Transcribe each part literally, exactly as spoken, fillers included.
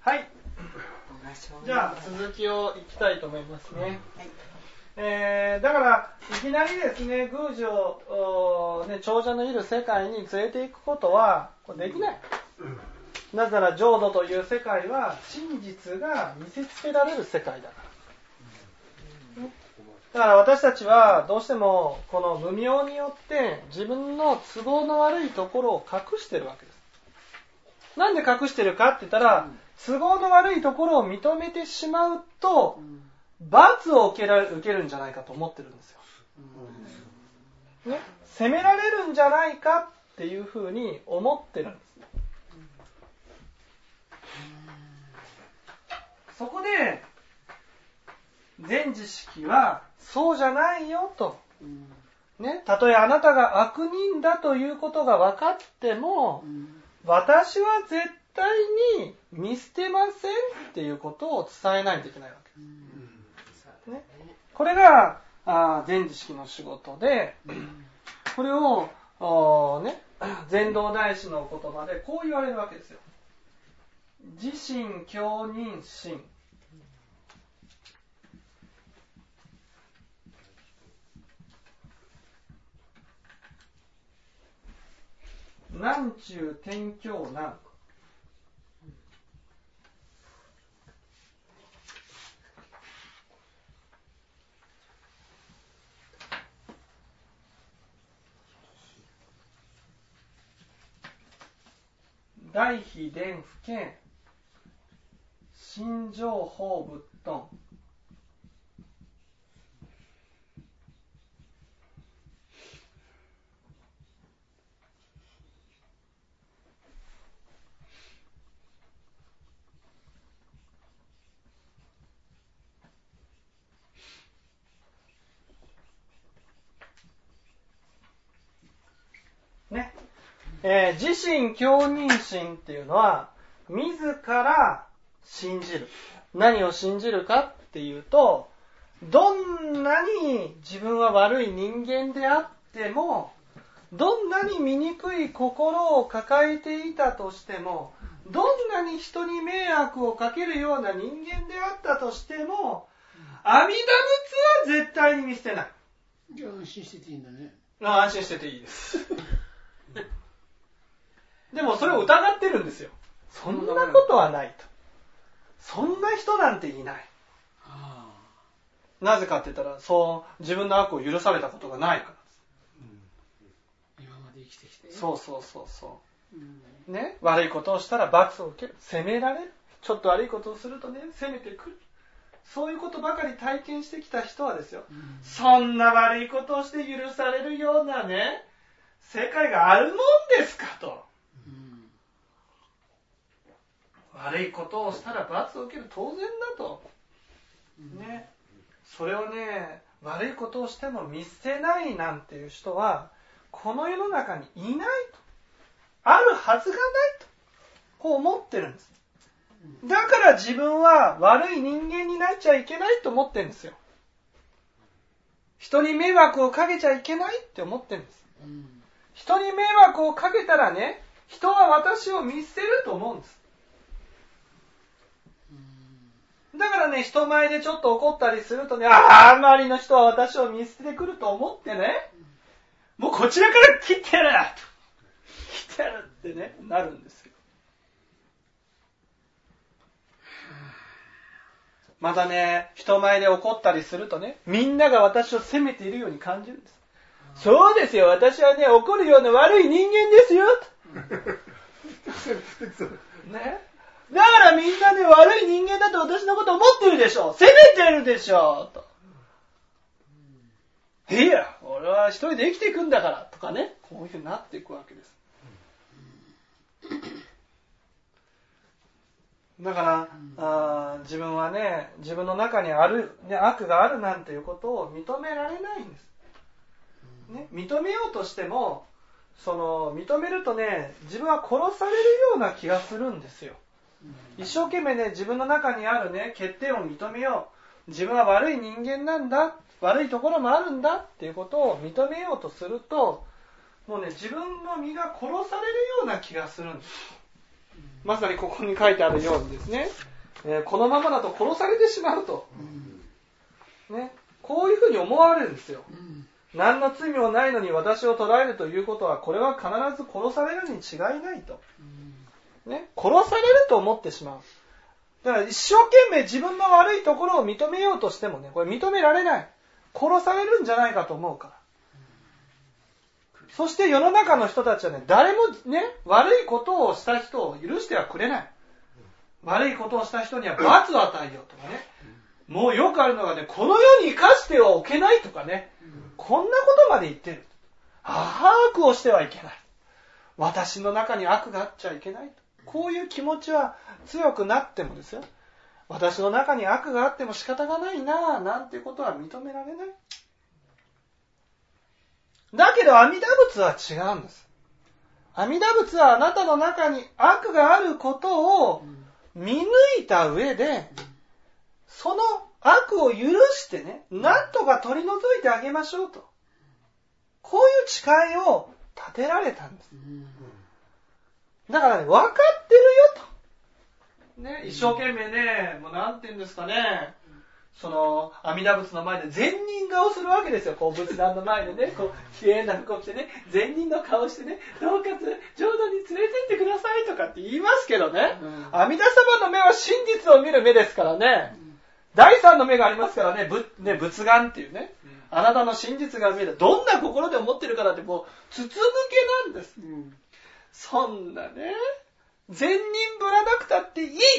はい。じゃあ続きをいきたいと思いますね。はい。えー、だからいきなりですね、宮司を、ね、長者のいる世界に連れていくことはこれできない。なぜなら浄土という世界は真実が見せつけられる世界だから。だから私たちはどうしてもこの無明によって自分の都合の悪いところを隠してるわけです。なんで隠してるかって言ったら、都合の悪いところを認めてしまうと罰を受けられ、受けるんじゃないかと思ってるんですよ。ね、責められるんじゃないかっていうふうに思ってるんです。そこで全知識はそうじゃないよと、ね、たとえあなたが悪人だということが分かっても、私は絶対に見捨てませんっていうことを伝えないといけないわけです、ね、これがあ全知識の仕事で、これを、ね、禅道大師の言葉でこう言われるわけですよ。自心共認心。南中天教南。大悲伝不見心情法仏頓。ね、えー、自心共認心っていうのは自ら信じる。何を信じるかっていうと、どんなに自分は悪い人間であっても、どんなに醜い心を抱えていたとしても、どんなに人に迷惑をかけるような人間であったとしても、阿弥陀仏は絶対に見捨てない。 じゃあ安心してていいんだね。 あ、安心してていいですでもそれを疑ってるんですよ。そんなことはないと。そんな人なんていない。はあ、なぜかって言ったら、そう自分の悪を許されたことがないからです、 うん、今まで生きてきて。 そうそうそうそう、うん、ね、悪いことをしたら罰を受ける、責められる、ちょっと悪いことをするとね、責めてくる。そういうことばかり体験してきた人はですよ、うん、そんな悪いことをして許されるようなね、世界があるもんですかと。悪いことをしたら罰を受ける、当然だと、ね、それをね、悪いことをしても見捨てないなんていう人はこの世の中にいないと、あるはずがないと、こう思ってるんです。だから自分は悪い人間になっちゃいけないと思ってるんですよ。人に迷惑をかけちゃいけないって思ってるんです。人に迷惑をかけたらね、人は私を見捨てると思うんです。だからね、人前でちょっと怒ったりするとね、ああ、周りの人は私を見捨ててくると思ってね、もうこちらから切ってやる切ってやるってね、なるんですよ。またね、人前で怒ったりするとね、みんなが私を責めているように感じるんです。そうですよ、私はね、怒るような悪い人間ですよね。だからみんなね、悪い人間だと私のこと思ってるでしょ、責めてるでしょと。いや、俺は一人で生きていくんだからとかね、こういうふうになっていくわけです。だから、あ自分はね、自分の中にある、ね、悪があるなんていうことを認められないんです、ね、認めようとしても、その認めるとね、自分は殺されるような気がするんですよ。一生懸命ね、自分の中にあるね、欠点を認めよう、自分は悪い人間なんだ、悪いところもあるんだっていうことを認めようとすると、もうね、自分の身が殺されるような気がするんです。 まさにここに書いてあるようにですね、えー、このままだと殺されてしまうと、ね、こういうふうに思われるんですよ。何の罪もないのに私を捕らえるということは、これは必ず殺されるに違いないと、ね、殺されると思ってしまう。だから一生懸命自分の悪いところを認めようとしてもね、これ認められない。殺されるんじゃないかと思うから。そして世の中の人たちはね、誰もね、悪いことをした人を許してはくれない。悪いことをした人には罰を与えようとかね。もうよくあるのがね、この世に生かしてはおけないとかね。こんなことまで言ってる。ああ、悪をしてはいけない。私の中に悪があっちゃいけない。こういう気持ちは強くなってもですよ。私の中に悪があっても仕方がないなぁ、なんていうことは認められない。だけど阿弥陀仏は違うんです。阿弥陀仏はあなたの中に悪があることを見抜いた上で、その悪を許してね、なんとか取り除いてあげましょうと。こういう誓いを立てられたんです。だからね、分かってるよと。ね、一生懸命ね、もうなんて言うんですかね、その阿弥陀仏の前で善人顔するわけですよ。こう仏壇の前でね、こう綺麗な服を着てね、善人の顔してね、どうかつ浄土に連れてってくださいとかって言いますけどね、うん、阿弥陀様の目は真実を見る目ですからね、うん、第三の目がありますからね、仏、ね、仏眼っていうね、うん、あなたの真実が見える。どんな心で思ってるかだってもう筒抜けなんです。うん、そんなね、善人ぶらなくたっていい。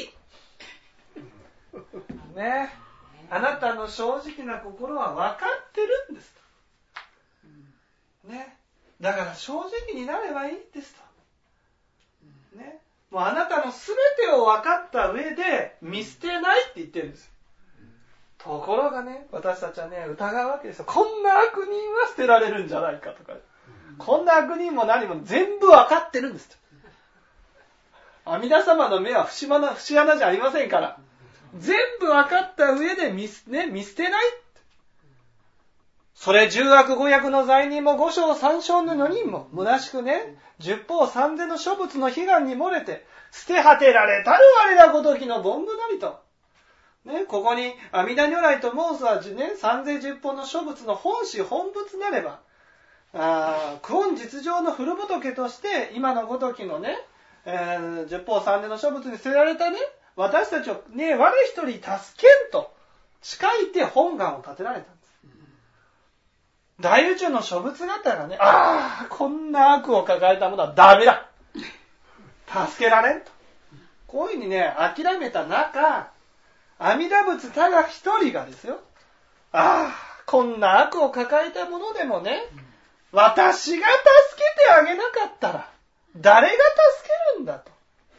ね。あなたの正直な心は分かってるんですと。ね。だから正直になればいいんですと。ね。もうあなたの全てを分かった上で見捨てないって言ってるんです。ところがね、私たちはね、疑うわけですよ。こんな悪人は捨てられるんじゃないかとか。こんな悪人も何も全部分かってるんですと。阿弥陀様の目は節穴、節穴じゃありませんから。全部分かった上で見、ね、見捨てない。それ十悪五悪の罪人も五章三章の四人も虚しくね、十方三千の諸仏の悲願に漏れて捨て果てられたる我らごときの凡夫なりと。ね、ここに阿弥陀如来と申すはね、三千十方の諸仏の本師本仏なれば、あ久遠実情の古仏として今のごときのね、えー、十方三千の諸仏に捨てられたね、私たちをね、我一人助けんと誓いて本願を立てられたんです。大宇宙の諸仏方がね、ああ、こんな悪を抱えたものはダメだ。助けられんと。こういうふうにね、諦めた中、阿弥陀仏ただ一人がですよ、ああ、こんな悪を抱えたものでもね、私が助けてあげなかったら、誰が助けるんだと。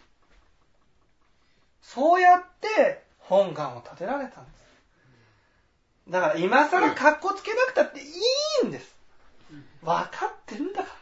そうやって本願を立てられたんです。だから今更カッコつけなくたっていいんです。分かってるんだから。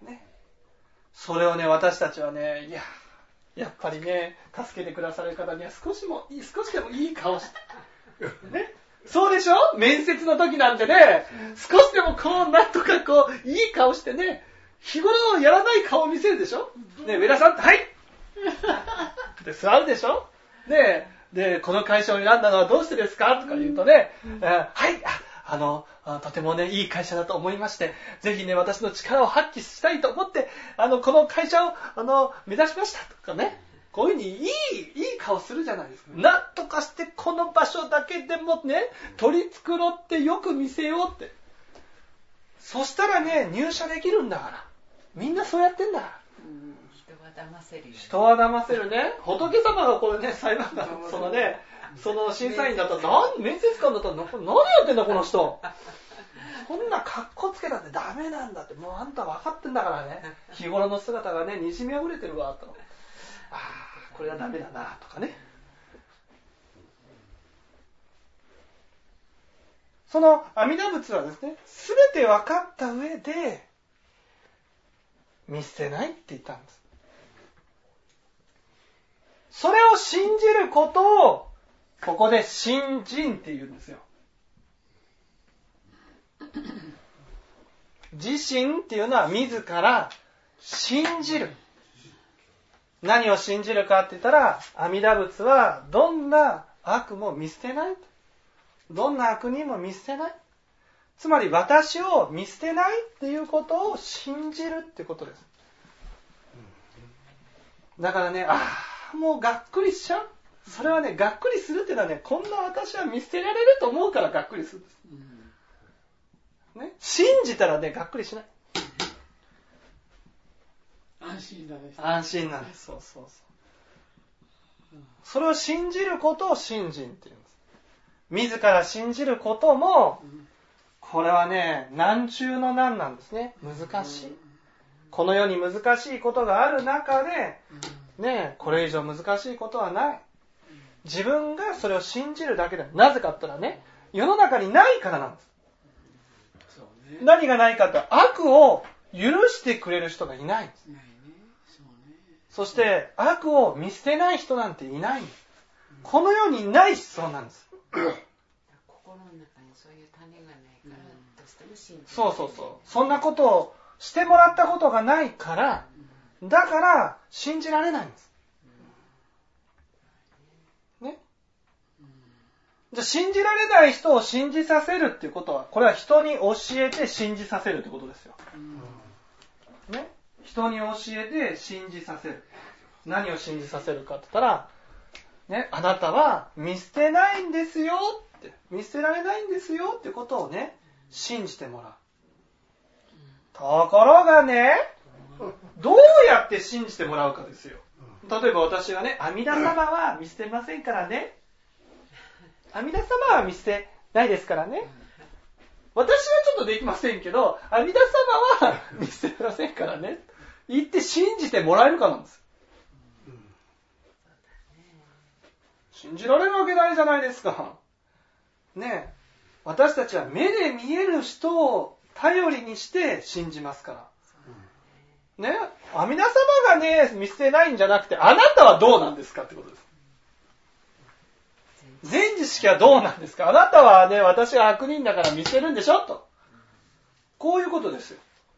ね。それをね、私たちはね、いや、やっぱりね、助けてくださる方には少しも、少しでもいい顔して。ね。そうでしょ？面接の時なんてね、少しでもこう、なんとかこう、いい顔してね、日頃やらない顔を見せるでしょ？ね、上田さんって、はいで座るでしょ。で、で、この会社を選んだのはどうしてですかとか言うとね、うん、はい、あ、あの、とてもね、いい会社だと思いまして、ぜひね、私の力を発揮したいと思って、あの、この会社を、あの、目指しましたとかね、こういうふうにいい、いい顔するじゃないですか。なんとかしてこの場所だけでもね、取り繕ってよく見せようって。そしたらね、入社できるんだから。みんなそうやってんだから。 騙せるよね、 人は騙せるね。仏様がこれね、裁判官のそのね、その審査員だったら、なん面接官だったら何やってんだこの人。そんな格好つけたってダメなんだって、もうあんた分かってんだからね。日頃の姿がね、にじみあふれてるわと。ああ、これはダメだなとかね。その阿弥陀仏はですね、すべて分かった上で見捨てないって言ったんです。それを信じることをここで信心って言うんですよ。自身っていうのは自ら信じる。 何を信じるかって言ったら、阿弥陀仏はどんな悪も見捨てない。どんな悪人も見捨てない。つまり私を見捨てないっていうことを信じるってことです。だからね、ああ、もうがっくりしちゃう。それはね、がっくりするっていうのはね、こんな私は見捨てられると思うからがっくりするんです。ね、信じたらね、がっくりしない。 安心だね。 安心なんです。そうそうそう。それを信じることを信心って言うんです。自ら信じることも、これはね、難中の難なんですね。難しい。この世に難しいことがある中で、ね、これ以上難しいことはない。自分がそれを信じるだけで、なぜかって言ったらね、世の中にないからなんです。そうね、何がないかって悪を許してくれる人がいないんです。ないね、そうね、そして悪を見捨てない人なんていないんです。この世にない思想なんです。 心の中にそういう種がないから、どうしても信じる。 そうそうそう。そんなことをしてもらったことがないから、だから信じられないんです。ね。じゃあ信じられない人を信じさせるっていうことは、これは人に教えて信じさせるってことですよ。ね。人に教えて信じさせる。何を信じさせるかって言ったら、ね、あなたは見捨てないんですよって、見捨てられないんですよってことをね、信じてもらう。ところがね、どうやって信じてもらうかですよ。例えば私がね、阿弥陀様は見捨てませんからね。阿弥陀様は見捨てないですからね。私はちょっとできませんけど、阿弥陀様は見捨てませんからね。言って信じてもらえるかなんです。信じられるわけないじゃないですか。ねえ、私たちは目で見える人を頼りにして信じますから。ね、阿弥陀様がね、見捨てないんじゃなくて、あなたはどうなんですかってことです。全知識はどうなんですか。あなたはね、私は悪人だから見捨てるんでしょと。こういうことですよ。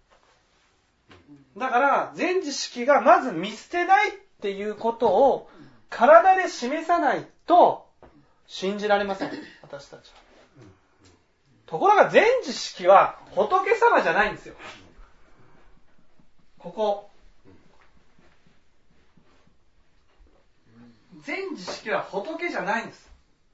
だから、全知識がまず見捨てないっていうことを体で示さないと信じられません。私たちは。ところが全知識は仏様じゃないんですよ。ここ。全知識は仏じゃないんです。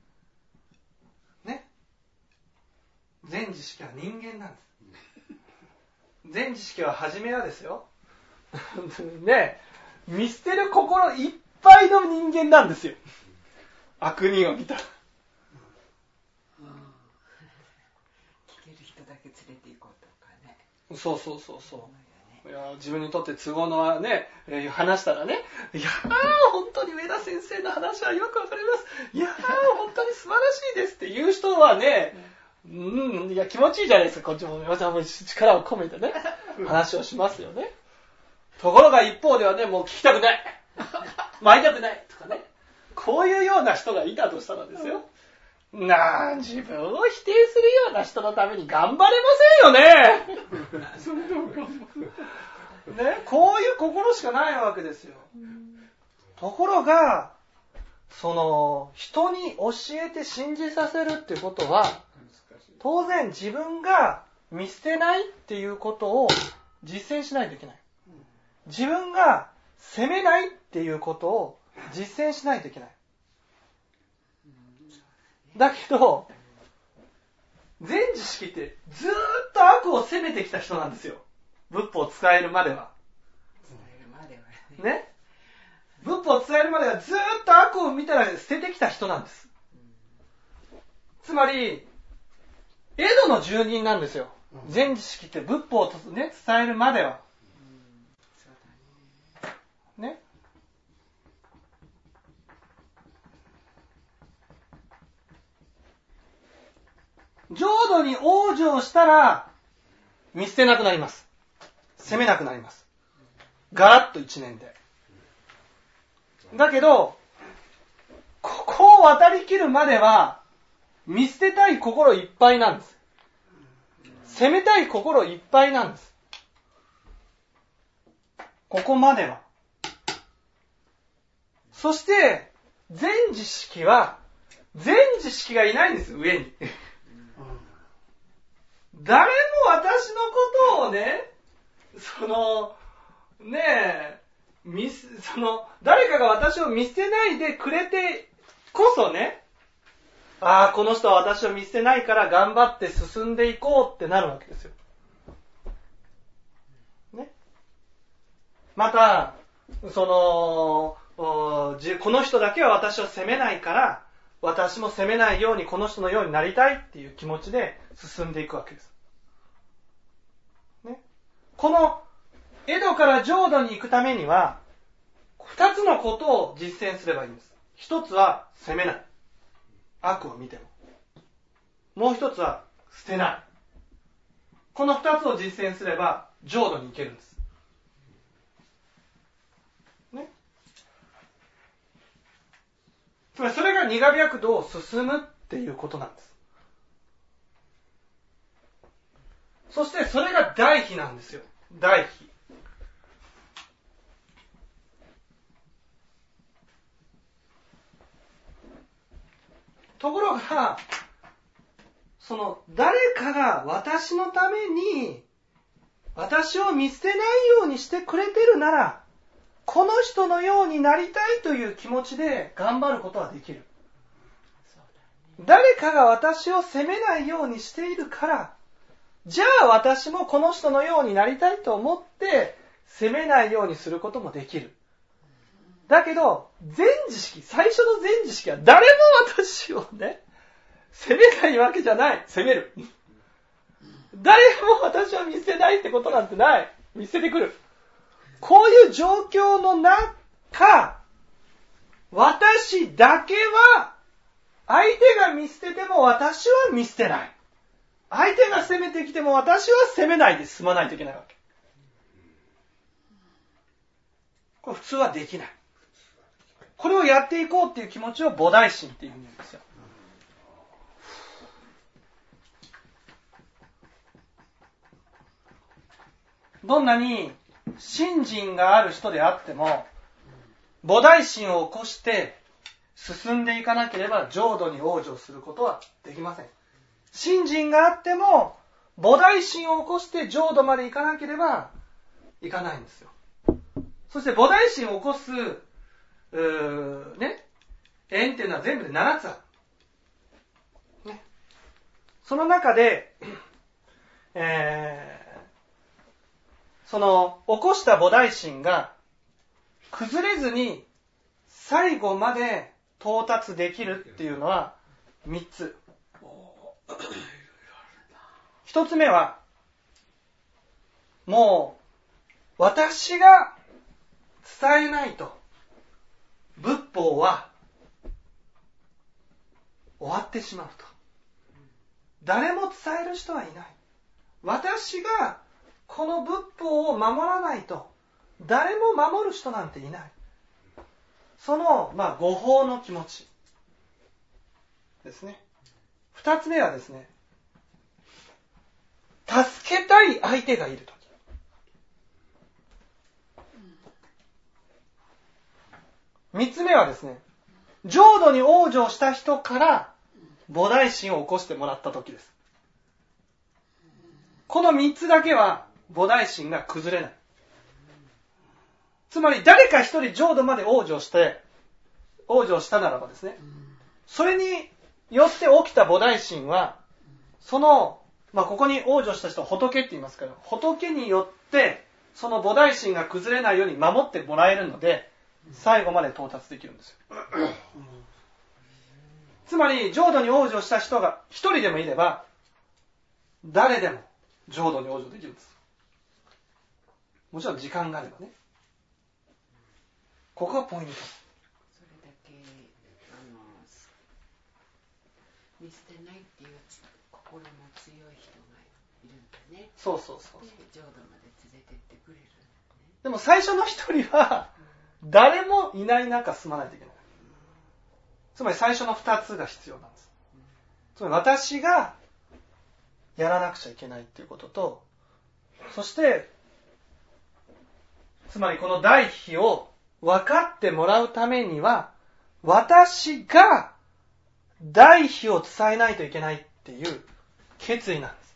ね。全知識は人間なんです。全知識は初めはですよ。ね。見捨てる心いっぱいの人間なんですよ。悪人を見たら。そうそうそうそう。いや、自分にとって都合のね、えー、話したらね、いやー、本当に上田先生の話はよくわかります。いやー、本当に素晴らしいですっていう人はね、うん、いや、気持ちいいじゃないですか。こっちも、私はもう力を込めてね、話をしますよね。ところが一方ではね、もう聞きたくない。参りたくないとかね。こういうような人がいたとしたらですよ。なあ、自分を否定するような人のために頑張れませんよね。ね、こういう心しかないわけですよ。ところが、その人に教えて信じさせるっていうことは、当然自分が見捨てないっていうことを実践しないといけない。自分が責めないっていうことを実践しないといけない。だけど、全知識ってずーっと悪を責めてきた人なんですよ。仏法を伝えるまでは。ね。仏法を伝えるまではずーっと悪を見たら捨ててきた人なんです。つまり、江戸の住人なんですよ。全知識って仏法を、ね、伝えるまでは。ね。浄土に往生したら見捨てなくなります。責めなくなります。ガラッと一年で。だけど、ここを渡り切るまでは見捨てたい心いっぱいなんです。責めたい心いっぱいなんです。ここまでは。 そして全知識は全知識がいないんです、上に。誰も私のことをね、そのねえ見その誰かが私を見捨てないでくれてこそね、ああこの人は私を見捨てないから頑張って進んでいこうってなるわけですよ。ね。またそのこの人だけは私を責めないから私も責めないようにこの人のようになりたいっていう気持ちで進んでいくわけです。ね。このエドから浄土に行くためには二つのことを実践すればいいんです。一つは責めない。悪を見ても。もう一つは捨てない。この二つを実践すれば浄土に行けるんです。ね。つまりそれが苦白道を進むっていうことなんです。そしてそれが大悲なんですよ。大悲。ところが、その誰かが私のために私を見捨てないようにしてくれてるなら、この人のようになりたいという気持ちで頑張ることはできる。誰かが私を責めないようにしているから、じゃあ私もこの人のようになりたいと思って責めないようにすることもできる。だけど全知識、最初の全知識は誰も私をね責めないわけじゃない。責める。誰も私を見捨てないってことなんてない。見捨ててくる。こういう状況の中、私だけは相手が見捨てても私は見捨てない。相手が攻めてきても私は攻めないで進まないといけないわけ。これ普通はできない。これをやっていこうっていう気持ちを菩提心っていうふうに言うんですよ。どんなに信心がある人であっても、菩提心を起こして進んでいかなければ浄土に往生することはできません。信心があっても菩提心を起こして浄土まで行かなければいかないんですよ。そして菩提心を起こすうーね、縁っていうのは全部でななつある。ね。その中で、えー、その起こした菩提心が崩れずに最後まで到達できるっていうのはみっつ。一つ目は、もう私が伝えないと仏法は終わってしまうと。誰も伝える人はいない。私がこの仏法を守らないと誰も守る人なんていない。その、まあ、護法の気持ちですね。二つ目はですね、助けたい相手がいるとき。三つ目はですね、浄土に往生した人から菩提心を起こしてもらったときです。この三つだけは菩提心が崩れない。つまり誰か一人浄土まで往生して、往生したならばですね、それによって起きた菩提心は、その、まあ、ここに往生した人は仏って言いますから、仏によってその菩提心が崩れないように守ってもらえるので、最後まで到達できるんですよ。つまり浄土に往生した人が一人でもいれば、誰でも浄土に往生できるんです。もちろん時間があればね。ここがポイント。 それだけあの見捨てないっていう心の強い人がいるんだね。 そうそうそう。 で浄土まで連れてってくれるんだね。 でも最初の一人は誰もいない中進まないといけない。つまり最初の二つが必要なんです。つまり私がやらなくちゃいけないっていうことと、そしてつまりこの大悲を分かってもらうためには、私が代費を伝えないといけないっていう決意なんです。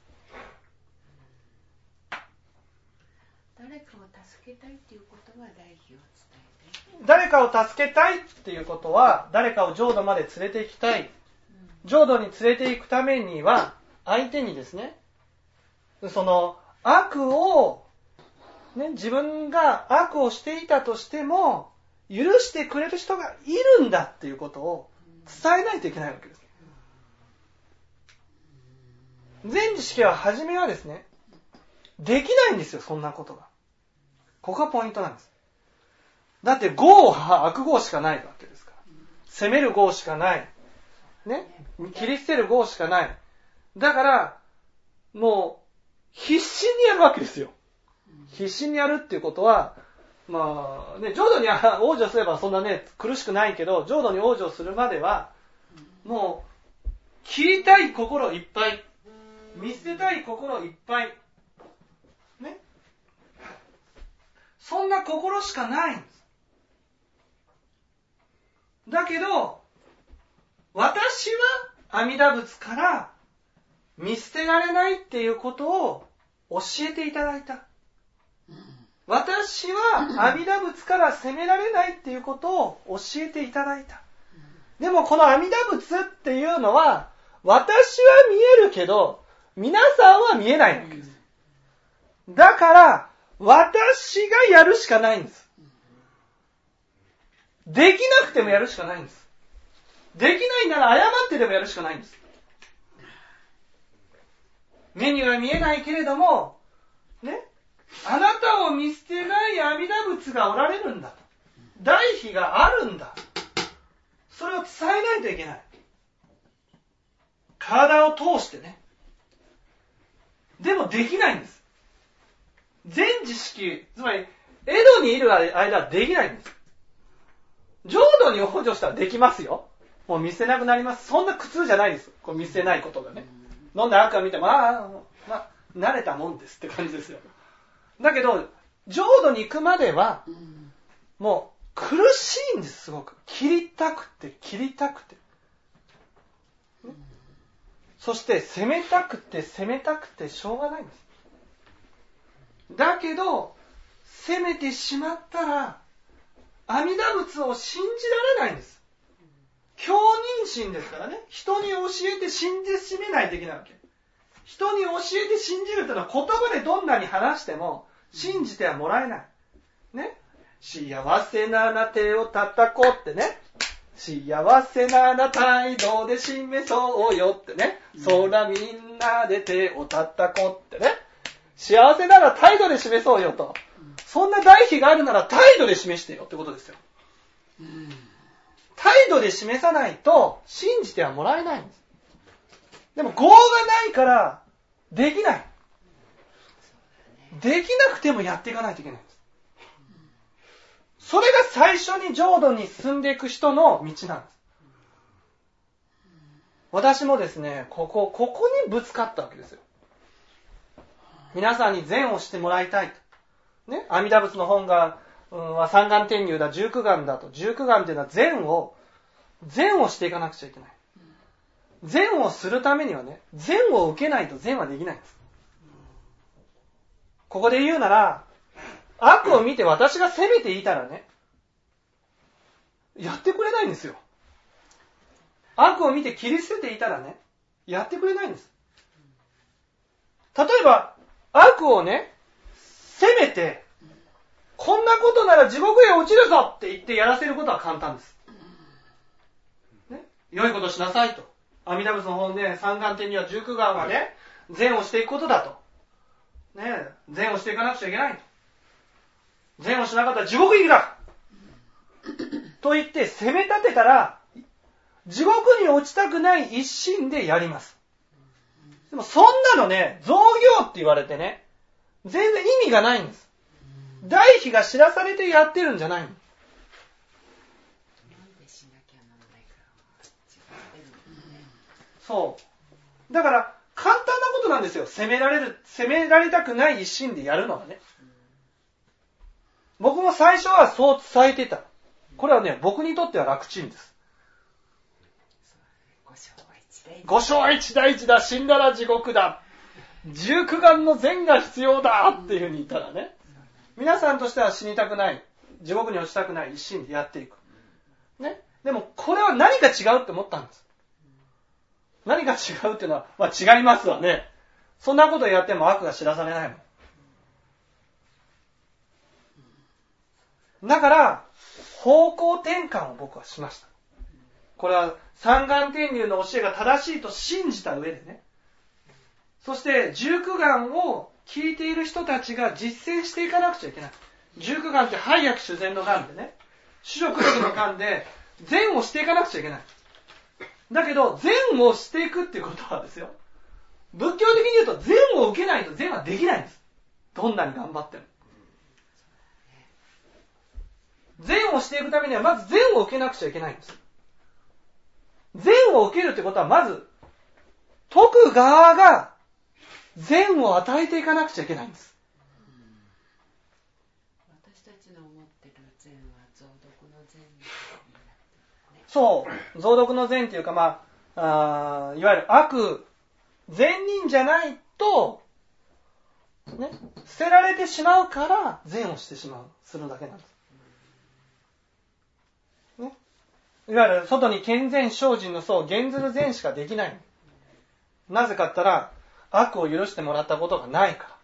誰かを助けたいっていうことは代費を伝えて。 誰かを助けたいっていうことは、誰かを浄土まで連れて行きたい。浄土に連れて行くためには、相手にですね、その悪を、ね、自分が悪をしていたとしても、許してくれる人がいるんだっていうことを伝えないといけないわけです。全知識は初めはですね、できないんですよ、そんなことが。ここがポイントなんです。だって業は悪業しかないわけですから。責める業しかない。ね。切り捨てる業しかない。だから、もう、必死にやるわけですよ。必死にやるっていうことは、まあね、浄土に往生すればそんなね、苦しくないけど、浄土に往生するまでは、もう、切りたい心いっぱい、見捨てたい心いっぱい、ね。そんな心しかないんです。だけど、私は阿弥陀仏から見捨てられないっていうことを教えていただいた。私は阿弥陀仏から責められないっていうことを教えていただいた。でもこの阿弥陀仏っていうのは、私は見えるけど、皆さんは見えないわけです。だから、私がやるしかないんです。できなくてもやるしかないんです。できないなら謝ってでもやるしかないんです。目には見えないけれども、ね、あなたを見捨てない阿弥陀仏がおられるんだと。代費があるんだ。それを伝えないといけない。体を通してね。でもできないんです。全知識、つまり、江戸にいる間はできないんです。浄土に往生したらできますよ。もう見捨てなくなります。そんな苦痛じゃないです。こう見捨てないことがね。飲んで悪を見ても、ああ、まあ、慣れたもんですって感じですよ。だけど、浄土に行くまでは、もう苦しいんです、すごく。切りたくて、切りたくて。そして攻めたくて攻めたくてしょうがないんです。だけど攻めてしまったら阿弥陀仏を信じられないんです。強認心ですからね。人に教えて信じしめないといけないわけ。人に教えて信じるというのは言葉でどんなに話しても信じてはもらえない。ね。幸せなあな手を叩こうってね。幸せな態度で示そうよってね。そらみんなで手を叩こうってね。幸せなら態度で示そうよと。そんな代費があるなら態度で示してよってことですよ。態度で示さないと信じてはもらえないんです。でも業がないからできない。できなくてもやっていかないといけないんです。それが最初に浄土に進んでいく人の道なんです。私もですね、ここ、ここにぶつかったわけですよ。皆さんに善をしてもらいたいと。ね、阿弥陀仏の本が、うん、三眼天入だ、十九眼だと。十九眼というのは善を、善をしていかなくちゃいけない。善をするためにはね、善を受けないと善はできないんです。ここで言うなら、悪を見て私が責めていたらね、やってくれないんですよ。悪を見て切り捨てていたらね、やってくれないんです。例えば、悪をね、責めて、こんなことなら地獄へ落ちるぞって言ってやらせることは簡単です。ね、良いことしなさいと。阿弥陀仏の本で三眼天には十九眼はね、善をしていくことだと。ね、善をしていかなくちゃいけないと。善をしなかったら地獄行きだと言って責め立てたら、地獄に落ちたくない一心でやります。でもそんなのね、造業って言われてね、全然意味がないんです。代費が知らされてやってるんじゃないの。そう。だから簡単なことなんですよ。責められる、責められたくない一心でやるのはね。僕もも最初はそう伝えていた。これはね、僕にとっては楽ちんです。五章一大事だ、死んだら地獄だ、十九眼の善が必要だっていうふうに言ったらね、皆さんとしては死にたくない、地獄に落ちたくない一心でやっていく。ね。でもこれは何か違うって思ったんです。何か違うっていうのは、まあ違いますわね。そんなことやっても悪が知らされないもん。だから、方向転換を僕はしました。これは三眼天龍の教えが正しいと信じた上でね。そして十九眼を聞いている人たちが実践していかなくちゃいけない。十九眼って拝薬修善の眼でね、主食力の眼で善をしていかなくちゃいけない。だけど善をしていくっていうことはですよ、仏教的に言うと善を受けないと善はできないんです。どんなに頑張っても。善をしていくためにはまず善を受けなくちゃいけないんです。善を受けるってことはまず解く側が善を与えていかなくちゃいけないんです。 私たちの思ってる善は増毒の善になってるね。 そう、増毒の善っていうか、まあ、あいわゆる悪、善人じゃないと、ね、捨てられてしまうから善をしてしまう、するだけなんです。ね、いわゆる外に健全精進の層、減ずる善しかできない。なぜかって言ったら、悪を許してもらったことがないから。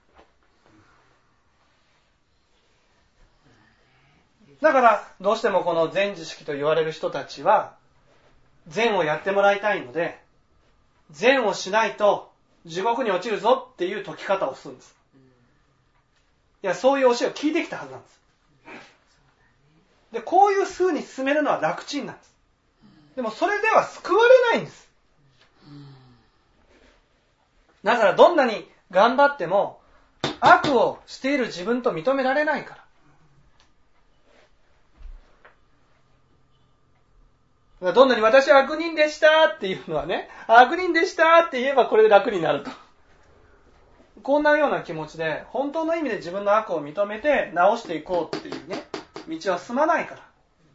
だから、どうしてもこの善知識と言われる人たちは、善をやってもらいたいので、善をしないと地獄に落ちるぞっていう解き方をするんです。いや、そういう教えを聞いてきたはずなんです。で、こういう風に進めるのは楽ちんなんです。でもそれでは救われないんです。だからどんなに頑張っても悪をしている自分と認められないから。どんなに私は悪人でしたっていうのはね、悪人でしたって言えばこれで楽になると。こんなような気持ちで本当の意味で自分の悪を認めて直していこうっていうね、道は進まないから。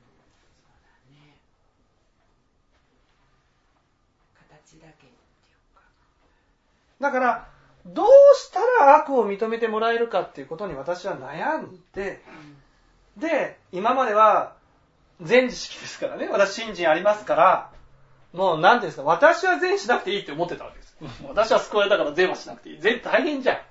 形だけっていうか。 だからどうしたら悪を認めてもらえるかっていうことに私は悩んで、で今までは善知識ですからね、私信心ありますから、もう何ていうんですか、私は善しなくていいって思ってたわけです。私は救われたから善はしなくていい。善大変じゃん。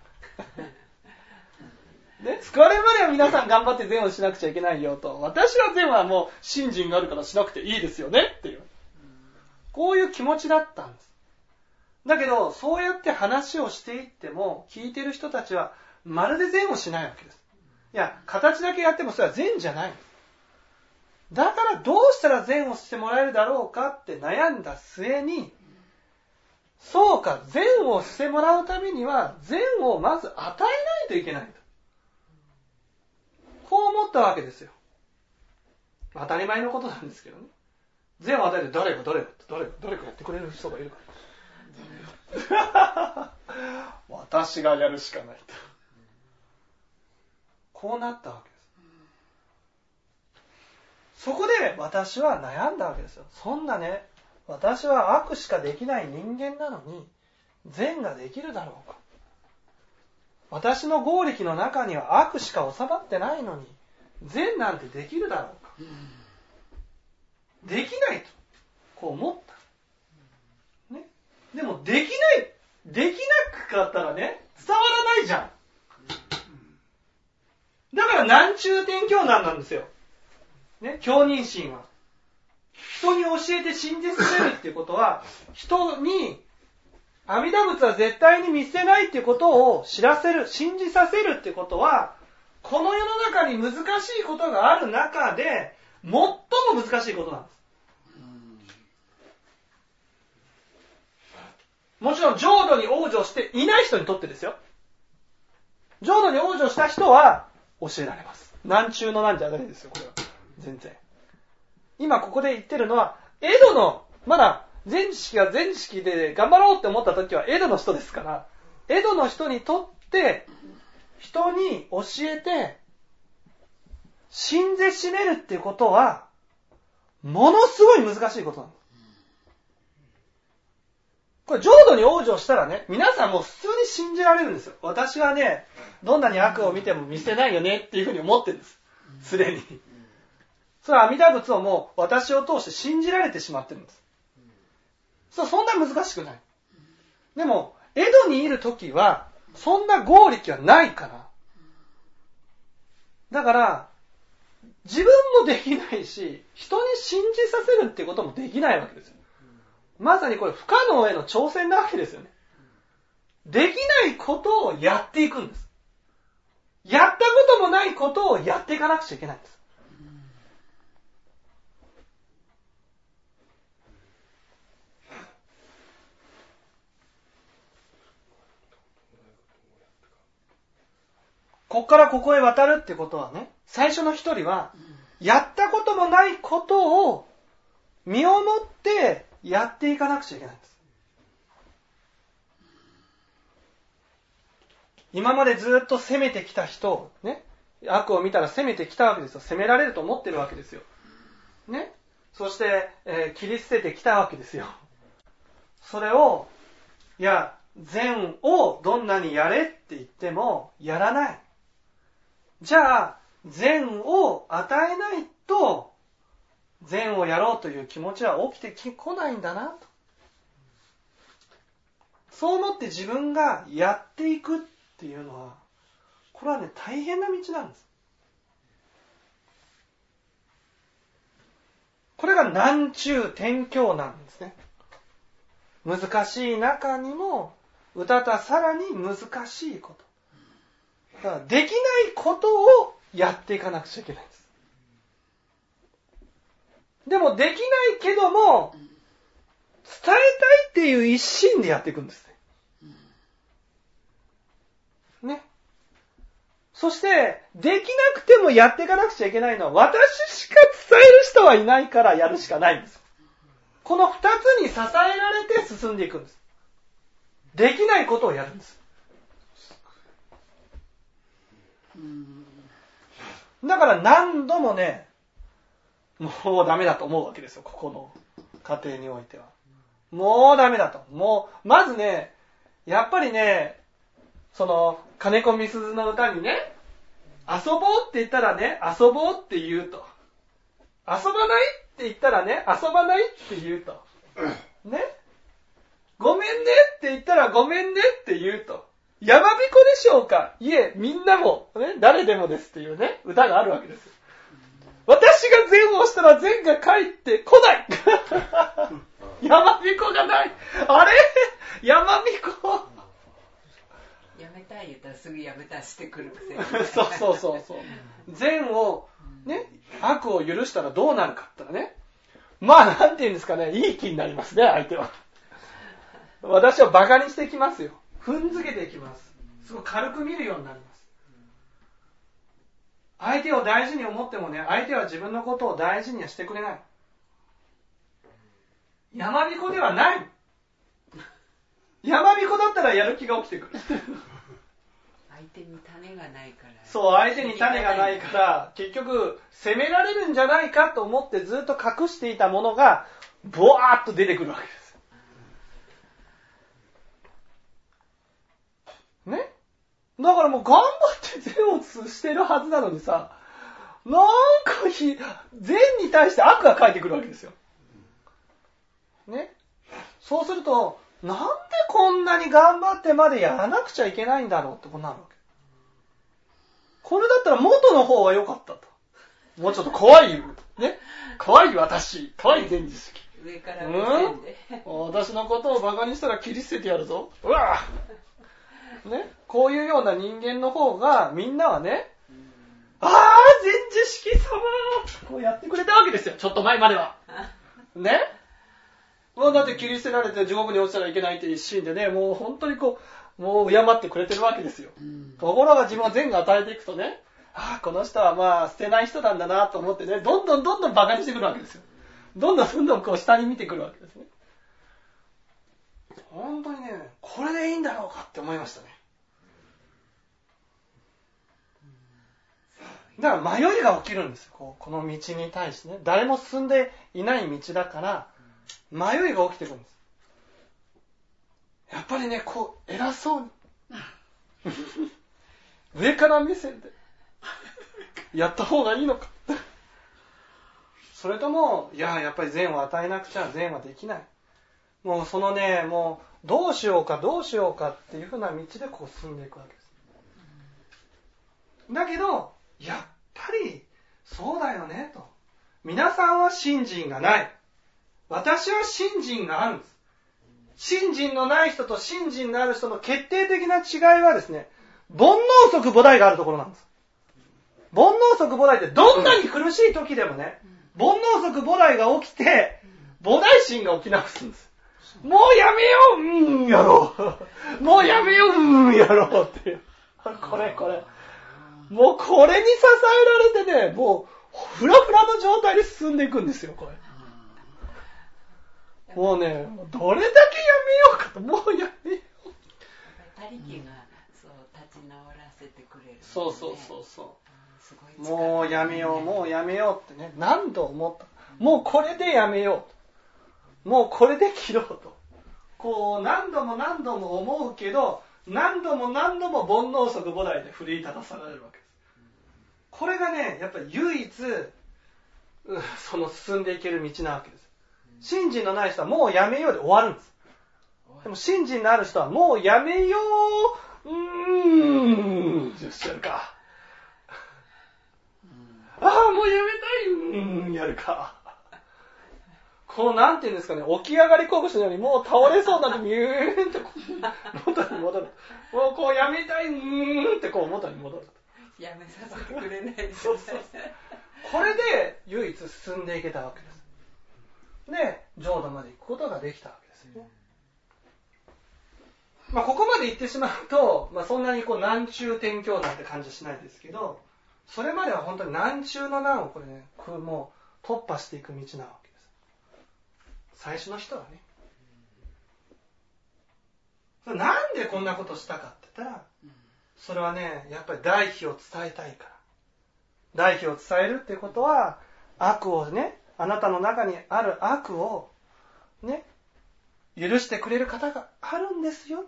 ね、救われるまでは皆さん頑張って善をしなくちゃいけないよと。私は善はもう信心があるからしなくていいですよねっていう。こういう気持ちだったんです。だけど、そうやって話をしていっても、聞いてる人たちはまるで善をしないわけです。いや、形だけやってもそれは善じゃない。だからどうしたら善をしてもらえるだろうかって悩んだ末に、そうか、善をしてもらうためには善をまず与えないといけないと。こう思ったわけですよ。当たり前のことなんですけどね。善を与えて誰が誰が誰が誰かやってくれる人がいるから。私がやるしかないと。こうなったわけです。そこで私は悩んだわけですよ。そんなね、私は悪しかできない人間なのに善ができるだろうか。私の業力の中には悪しか収まってないのに善なんてできるだろうか。できないとこう思った。ね、でもできない、できなかったらね、伝わらないじゃん。だから南中天教難なんですよ。ね、教人心は。人に教えて信じさせるっていうことは、人に阿弥陀仏は絶対に見捨てないっていうことを知らせる、信じさせるっていうことは、この世の中に難しいことがある中で、最も難しいことなんです。もちろん浄土に往生していない人にとってですよ。浄土に往生した人は教えられます。南中のなんじゃないですよ、これは。全然。今ここで言ってるのは、江戸の、まだ善知識が善知識で頑張ろうって思った時は江戸の人ですから、江戸の人にとって、人に教えて、 信ぜしめるっていうことは、ものすごい難しいことなんです。これ浄土に往生したらね、皆さんもう普通に信じられるんですよ。私はね、どんなに悪を見ても見捨てないよねっていうふうに思ってるんです。すでに。それは阿弥陀仏をもう私を通して信じられてしまってるんです。そう、そんな難しくない。でも、江戸にいるときは、そんな合力はないから。だから、自分もできないし、人に信じさせるっていうこともできないわけですよ。まさにこれ不可能への挑戦なわけですよね。できないことをやっていくんです。やったこともないことをやっていかなくちゃいけないんです。ここからここへ渡るってことはね、最初の一人は、やったこともないことを身をもってやっていかなくちゃいけないんです。今までずっと責めてきた人をね、悪を見たら責めてきたわけですよ。責められると思ってるわけですよ。ね。そして、えー、切り捨ててきたわけですよ。それを、いや、善をどんなにやれって言ってもやらない。じゃあ、善を与えないと、善をやろうという気持ちは起きてこないんだなと。そう思って自分がやっていくっていうのは、これはね、大変な道なんです。これが難中転教なんですね。難しい中にも、うたたさらに難しいこと。だからできないことをやっていかなくちゃいけないんです。でもできないけども、伝えたいっていう一心でやっていくんですね。ね。そして、できなくてもやっていかなくちゃいけないのは、私しか伝える人はいないからやるしかないんです。この二つに支えられて進んでいくんです。できないことをやるんです。だから何度もね、もうダメだと思うわけですよ、ここの家庭においては。もうダメだと。もう、まずね、やっぱりね、その、金子みすずの歌にね、遊ぼうって言ったらね、遊ぼうって言うと。遊ばないって言ったらね、遊ばないって言うと。ね。ごめんねって言ったらごめんねって言うと。やまびこでしょうか？いえ、みんなも、ね、誰でもですっていうね、歌があるわけです。私が善をしたら善が返ってこないやまびこがない。あれやまびこやめたい言ったらすぐやめたしてくるくせにそうそうそうそう。善を、ね、悪を許したらどうなるかって言ったらね、まあなんて言うんですかね、いい気になりますね、相手は。私をバカにしてきますよ。踏んづけてきます。すごい軽く見るようになります。相手を大事に思ってもね、相手は自分のことを大事にはしてくれない。やまびこではない。やまびこだったらやる気が起きてくる。 相手に種がないから。 そう、相手に種がないから、結局、責められるんじゃないかと思ってずっと隠していたものが、ボワーッと出てくるわけです。ね？だからもう頑張って善をしてるはずなのにさ、なんかひ、善に対して悪が返ってくるわけですよ。ね？そうすると、なんでこんなに頑張ってまでやらなくちゃいけないんだろうってことになるわけ。これだったら元の方が良かったと。もうちょっと怖い、ね？怖い私、怖い善知識。 上から目線で、 うん、私のことをバカにしたら切り捨ててやるぞ。うわね、こういうような人間の方がみんなはね、ああ善知識様こうやってくれたわけですよ。ちょっと前まではね。もうだって切り捨てられて地獄に落ちたらいけないって一心でね、もう本当にこうもう敬ってくれてるわけですよ。ところが自分は善が与えていくとね、ああこの人はまあ捨てない人なんだなと思ってね、どんどんどんどんバカにしてくるわけですよ。どんどんどんどんこう下に見てくるわけですね。本当にね、これでいいんだろうかって思いましたね。 だから迷いが起きるんですよ。こうこの道に対してね。誰も進んでいない道だから、迷いが起きてくるんです。やっぱりね、こう、偉そうに。上から目線で、やった方がいいのか。それとも、いや、やっぱり善を与えなくちゃ善はできない。もうそのね、もう、どうしようかどうしようかっていうふうな道でこう進んでいくわけです。だけど、やっぱり、そうだよね、と。皆さんは信心がない。私は信心があるんです。信心のない人と信心のある人の決定的な違いはですね、煩悩即菩提があるところなんです。煩悩即菩提ってどんなに苦しい時でもね、煩悩即菩提が起きて、菩提心が起きなくすんです。もうやめよう、うーん、やろう。もうやめよう、うーん、やろうっていう。これこれ。もうこれに支えられてね、もうフラフラの状態で進んでいくんですよ、これ。もうね、どれだけやめようかと、もうやめよう。 他力がそう立ち直らせてくれる、ね。 そうそうそうそう。もうやめよう、もうやめようってね、何度思った。もうこれでやめようと。もうこれで切ろうと。こう何度も何度も思うけど、何度も何度も煩悩即菩提で奮い立たされるわけです。これがね、やっぱり唯一、その進んでいける道なわけです。信心のない人はもうやめようで終わるんです。でも信心のある人はもうやめよう、うーん、よしやるか。ああ、もうやめたい、うーん、やるか。こうなんていうんですかね、起き上がりこぶしのようにもう倒れそうなんでミューンと元に戻る。もうこうやめたい、うーんってこう元に戻る。 やめさせてくれないです。 そうそうこれで唯一進んでいけたわけです。で、浄土まで行くことができたわけですよね。まあ、ここまで行ってしまうと、まあ、そんなにこう難中転教なんて感じはしないですけど、それまでは本当に難中の難をこれね、もう突破していく道なわけです。最初の人はね。それなんでこんなことしたかって言ったら、それはね、やっぱり大悲を伝えたいから。大悲を伝えるっていうことは、悪をね、あなたの中にある悪をね、許してくれる方があるんですよと。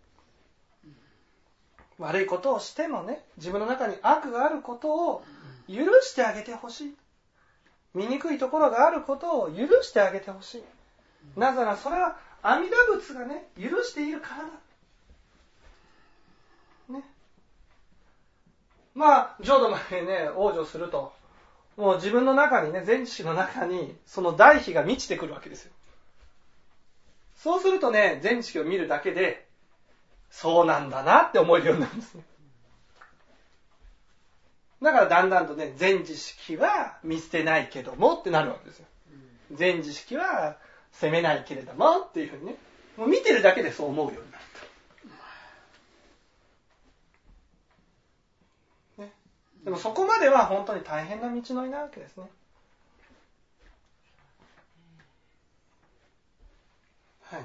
悪いことをしてもね、自分の中に悪があることを許してあげてほしい。醜いところがあることを許してあげてほしい。なぜならそれは阿弥陀仏がね、許しているからだ。ね。まあ、浄土までね、往生すると、もう自分の中にね、全知識の中に、その大悲が満ちてくるわけですよ。そうするとね、全知識を見るだけで、そうなんだなって思えるようになるんですね。だからだんだんとね、全知識は見捨てないけどもってなるわけですよ。全知識は責めないけれどもっていうふうにね、もう見てるだけでそう思うようになる。ね、でもそこまでは本当に大変な道のりなわけですね。はい。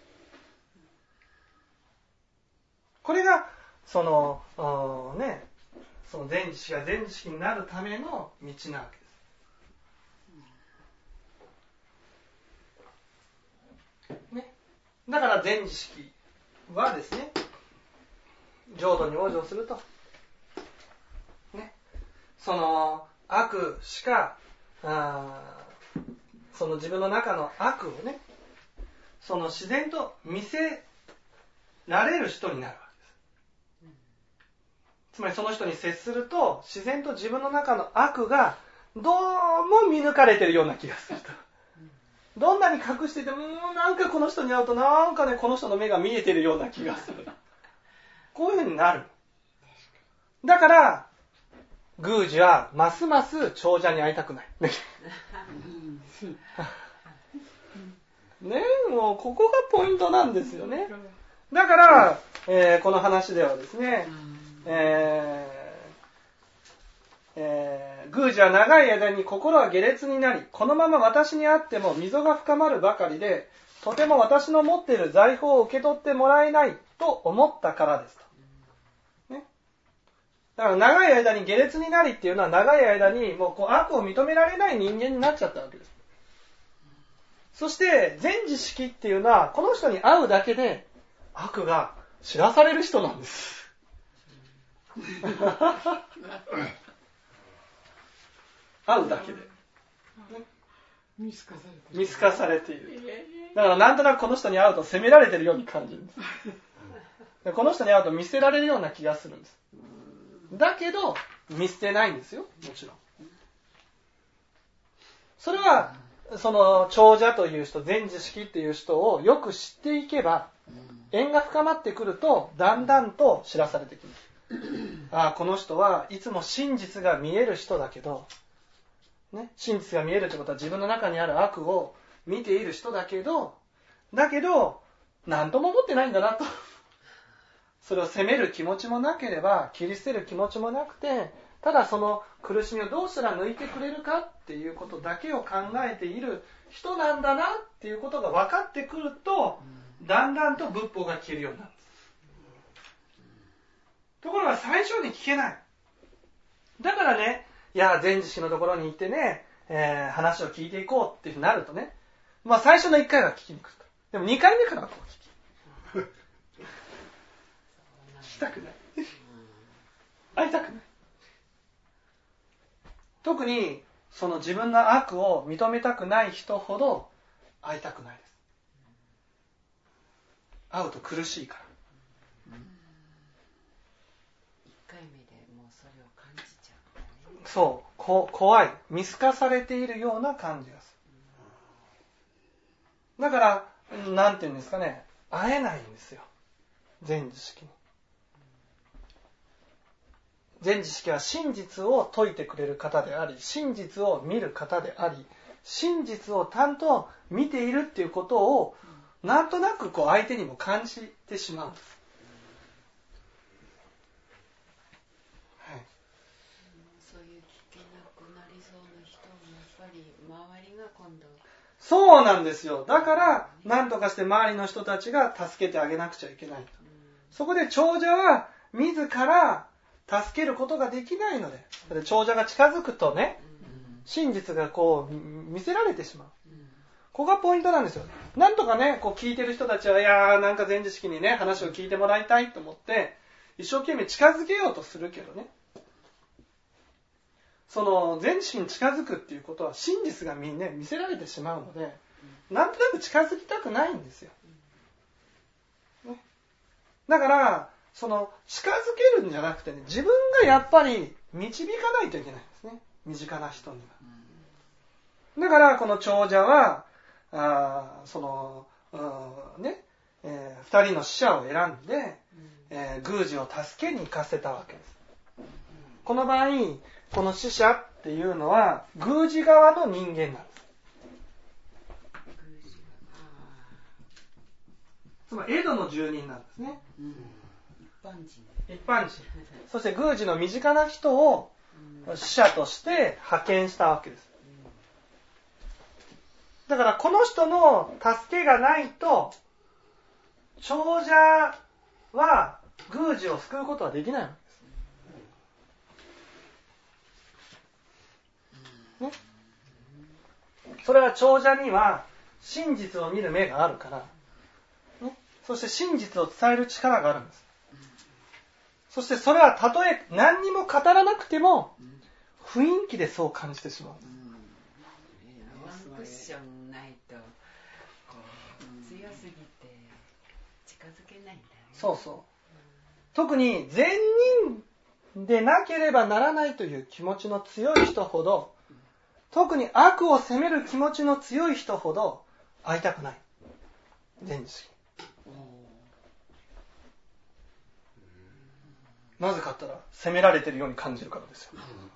これがそのね、その全知識が全知識になるための道なわけです。ね。だから全知識はですね、浄土に往生すると、ね、その悪しかあその自分の中の悪をね、その自然と見せられる人になるわけです。つまりその人に接すると自然と自分の中の悪がどうも見抜かれてるような気がすると。どんなに隠していても、なんかこの人に会うとなんかね、この人の目が見えてるような気がする。こういう風になる。だから宮司はますます長者に会いたくない。ね、もうここがポイントなんですよね。だから、えー、この話ではですね、えーえー、宮司は長い間に心は下劣になり、このまま私に会っても溝が深まるばかりで、とても私の持っている財宝を受け取ってもらえないと思ったからですと。ね、 だから長い間に下劣になりっていうのは長い間にもうこう悪を認められない人間になっちゃったわけです。そして全知識っていうのはこの人に会うだけで悪が知らされる人なんです。会うだけで、ね、 見透かされている。 見透かされている。だからなんとなくこの人に会うと責められてるように感じるんです。でこの人に会うと見捨てられるような気がするんです。だけど見捨てないんですよ、もちろん。それはその長者という人、全知識っていう人をよく知っていけば、縁が深まってくるとだんだんと知らされてきます。ああ、この人はいつも真実が見える人だけど、ね、真実が見えるってことは自分の中にある悪を見ている人だけど、だけど何とも思ってないんだなと。それを責める気持ちもなければ切り捨てる気持ちもなくて、ただその苦しみをどうしたら抜いてくれるかっていうことだけを考えている人なんだなっていうことが分かってくると、だんだんと仏法が聞けるようになるんです。ところが最初に聞けない。だからね、いや全知識のところに行ってね、えー、話を聞いていこうっていうふうになるとね、まあ最初のいっかいは聞きに来ると。でもにかいめからはこう聞き。聞きたくない。会いたくない。特にその自分の悪を認めたくない人ほど会いたくないです。会うと苦しいから。 一回目でもうそれを感じちゃう、ね。 そう、こ怖い、見透かされているような感じがする。だからなんていうんですかね、会えないんですよ、全知識に。全知識は真実を説いてくれる方であり、真実を見る方であり、真実をちゃんと見ているっていうことをなんとなくこう相手にも感じてしまうんです、はい、 そういう聞けなくなりそうな人もやっぱり周りが今度そうなんですよ。だから何とかして周りの人たちが助けてあげなくちゃいけないと、うん、そこで長者は自ら助けることができないので、長者が近づくとね、真実がこう見せられてしまう。ここがポイントなんですよ。なんとかね、こう聞いてる人たちは、いやーなんか全知識にね、話を聞いてもらいたいと思って、一生懸命近づけようとするけどね。その全知識に近づくっていうことは、真実が 見,、ね、見せられてしまうので、なんとなく近づきたくないんですよ。ね、だから、その近づけるんじゃなくてね、自分がやっぱり導かないといけないんですね、身近な人には。だからこの長者はあその、うんねえー、ふたりの使者を選んで、えー、宮司を助けに行かせたわけです。この場合この使者っていうのは宮司側の人間なんです。つまり江戸の住人なんですね、うん、 一般人一般人そして宮司の身近な人を使者として派遣したわけです。だからこの人の助けがないと長者は宮司を救うことはできないわけです、ね、それは長者には真実を見る目があるから、ね、そして真実を伝える力があるんです。そしてそれはたとえ何にも語らなくても雰囲気でそう感じてしまうんです。 ワンクッションないと強すぎて近づけないんだよね。 そうそう。特に善人でなければならないという気持ちの強い人ほど、特に悪を責める気持ちの強い人ほど会いたくない。全知識。なぜかって言ったら責められているように感じるからですよ。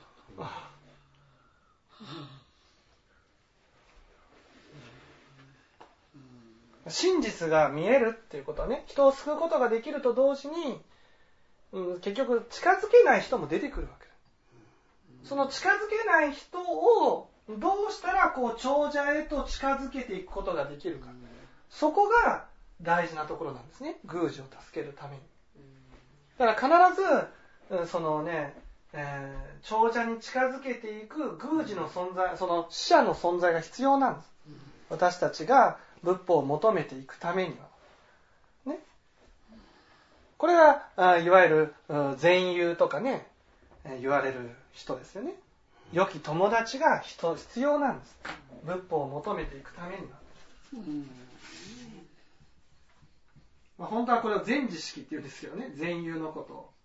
真実が見えるっていうことはね、人を救うことができると同時に、うん、結局近づけない人も出てくるわけだ。その近づけない人をどうしたらこう長者へと近づけていくことができるか、そこが大事なところなんですね、宮司を助けるために。だから必ずそのね、えー、長者に近づけていく宮司の存在、その使者の存在が必要なんです。私たちが仏法を求めていくためには。ね。これが、あいわゆる善友とかね、言われる人ですよね。良き友達が人必要なんです。仏法を求めていくためには。うんまあ、本当はこれを善知識って言うんですよね。善友のことを。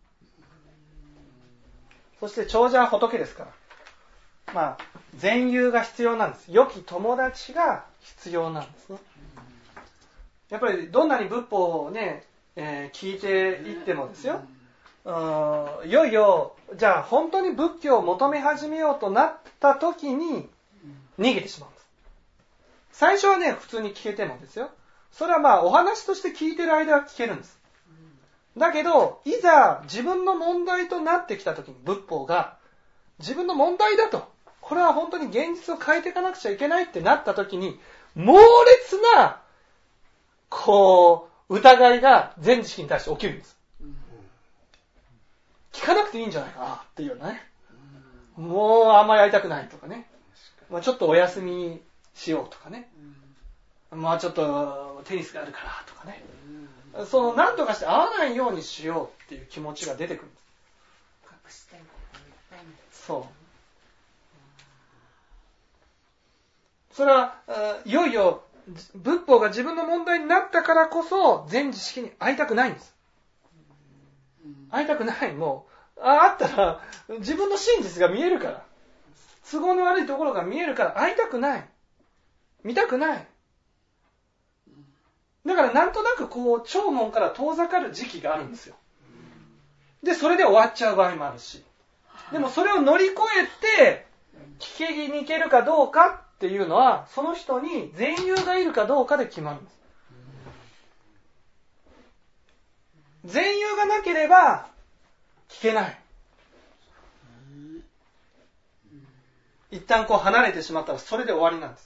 そして長者は仏ですから。まあ、善友が必要なんです。良き友達が必要なんですね。やっぱりどんなに仏法をね、えー、聞いていってもですよ。うんいよいよ、じゃあ本当に仏教を求め始めようとなった時に逃げてしまうんです。最初はね、普通に聞けてもですよ。それはまあお話として聞いてる間は聞けるんです。だけど、いざ自分の問題となってきた時に仏法が自分の問題だと、これは本当に現実を変えていかなくちゃいけないってなった時に、猛烈な、こう、疑いが全知識に対して起きるんです。聞かなくていいんじゃないかなっていうようなね。もうあんまりやりたくないとかね。まあ、ちょっとお休みしようとかね。まあちょっとテニスがあるからとかね。その何とかして会わないようにしようっていう気持ちが出てくるんです。 隠したいこといっぱいになっちゃう。 そう。それは、いよいよ仏法が自分の問題になったからこそ全知識に会いたくないんです。会いたくない。もう、あ、あったら自分の真実が見えるから。都合の悪いところが見えるから会いたくない。見たくない。だからなんとなくこう、弔問から遠ざかる時期があるんですよ。で、それで終わっちゃう場合もあるし。でもそれを乗り越えて、聞きに行けるかどうかっていうのは、その人に善友がいるかどうかで決まるんです。善友がなければ聞けない。一旦こう離れてしまったらそれで終わりなんです。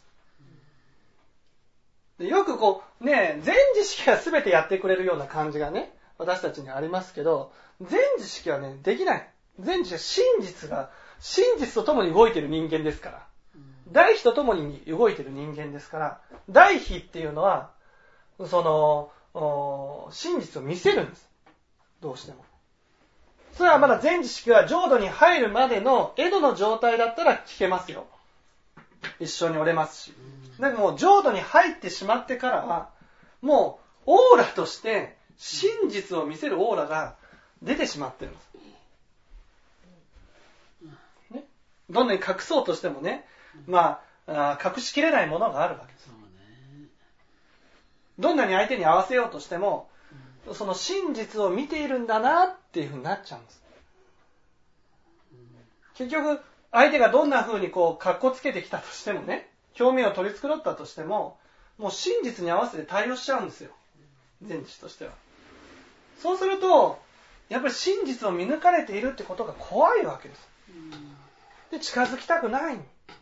でよくこうね、全知識は全てやってくれるような感じがね、私たちにありますけど、全知識はね、できない。全知識は真実が、真実とともに動いている人間ですから。大悲とともに動いている人間ですから、大悲っていうのは、その、真実を見せるんです。どうしても。それはまだ全知識は浄土に入るまでの江戸の状態だったら聞けますよ。一緒におれますし。でも浄土に入ってしまってからは、もうオーラとして真実を見せるオーラが出てしまってるんです。ね、どんなに隠そうとしてもね、まあ、隠しきれないものがあるわけです。どんなに相手に合わせようとしても、その真実を見ているんだなっていうふうになっちゃうんです。結局、相手がどんな風にこう、格好つけてきたとしてもね、表面を取り繕ったとしても、もう真実に合わせて対応しちゃうんですよ。全知としては。そうすると、やっぱり真実を見抜かれているってことが怖いわけです。で、近づきたくない。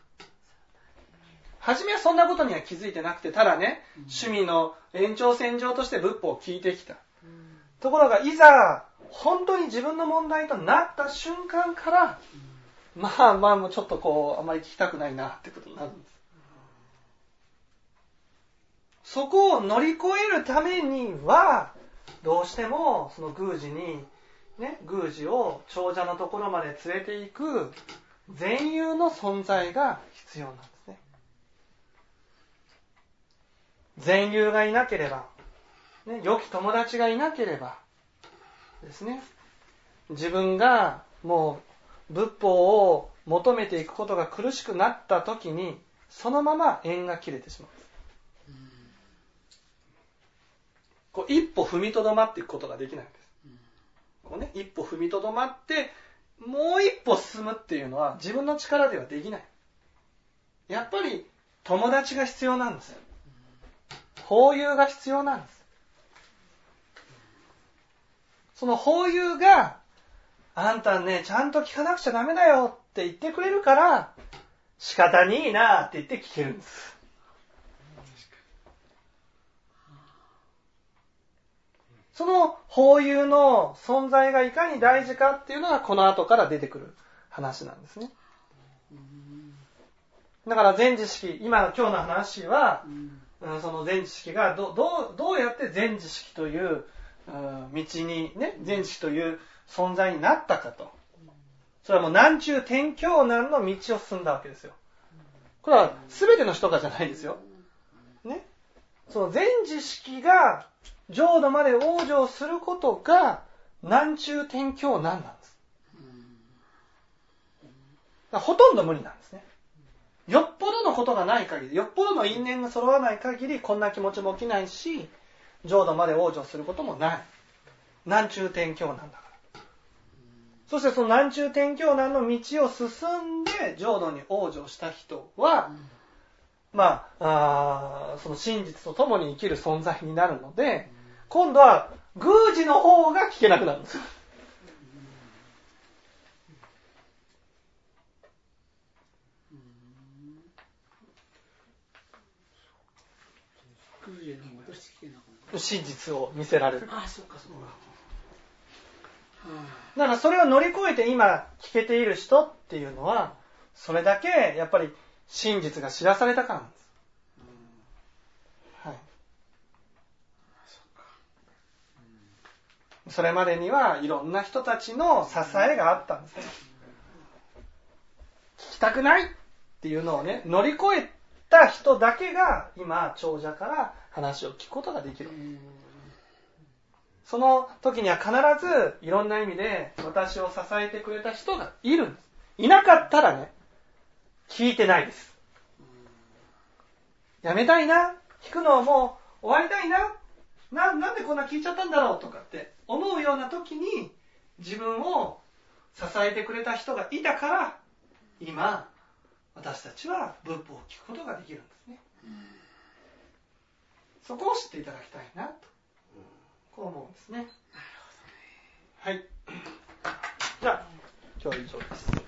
初めはそんなことには気づいてなくて、ただね、趣味の延長線上として仏法を聞いてきた。ところが、いざ、本当に自分の問題となった瞬間から、まあまあもうちょっとこう、あまり聞きたくないなってことになるんです。そこを乗り越えるためには、どうしてもその宮司に、ね、宮司を長者のところまで連れて行く善友の存在が必要なんですね。善友がいなければ、ね、良き友達がいなければですね、自分がもう仏法を求めていくことが苦しくなった時に、そのまま縁が切れてしまう。こう一歩踏みとどまっていくことができないんです。こうね、一歩踏みとどまってもう一歩進むっていうのは自分の力ではできない。やっぱり友達が必要なんです。法友が必要なんです。その法友が、あんたね、ちゃんと聞かなくちゃダメだよって言ってくれるから、仕方にいいなって言って聞けるんです。 その法友の存在がいかに大事かっていうのがこの後から出てくる話なんですね。だから全知識、今今日の話は、うん、その全知識が ど, ど, うどうやって全知識という、うん、道にね、全知識という存在になったかと。それはもう南中天教南の道を進んだわけですよ。これは全ての人がじゃないですよ。ね。その全知識が浄土まで往生することが南中天教南なんです。だからほとんど無理なんですね。よっぽどのことがない限り、よっぽどの因縁が揃わない限り、こんな気持ちも起きないし、浄土まで往生することもない。南中天教南だから。そしてその南中天教南の道を進んで浄土に往生した人は、まあ、あその真実と共に生きる存在になるので、今度は宮司の方が聞けなくなるんですよ。真実を見せられる。 ああ、そうかそうか。 だからそれを乗り越えて今聞けている人っていうのは、それだけやっぱり真実が知らされたからなんです。はい。それまでにはいろんな人たちの支えがあったんですね。聞きたくないっていうのをね、乗り越えた人だけが今長者から話を聞くことができる。その時には必ずいろんな意味で私を支えてくれた人がいるんです。いなかったらね、聞いてないです。やめたいな、聞くのをもう終わりたいな、な、なんでこんな聞いちゃったんだろうとかって思うような時に自分を支えてくれた人がいたから今私たちは仏法を聞くことができるんですね。そこを知っていただきたいなとこう思うんですね。はい。じゃあ今日は以上です。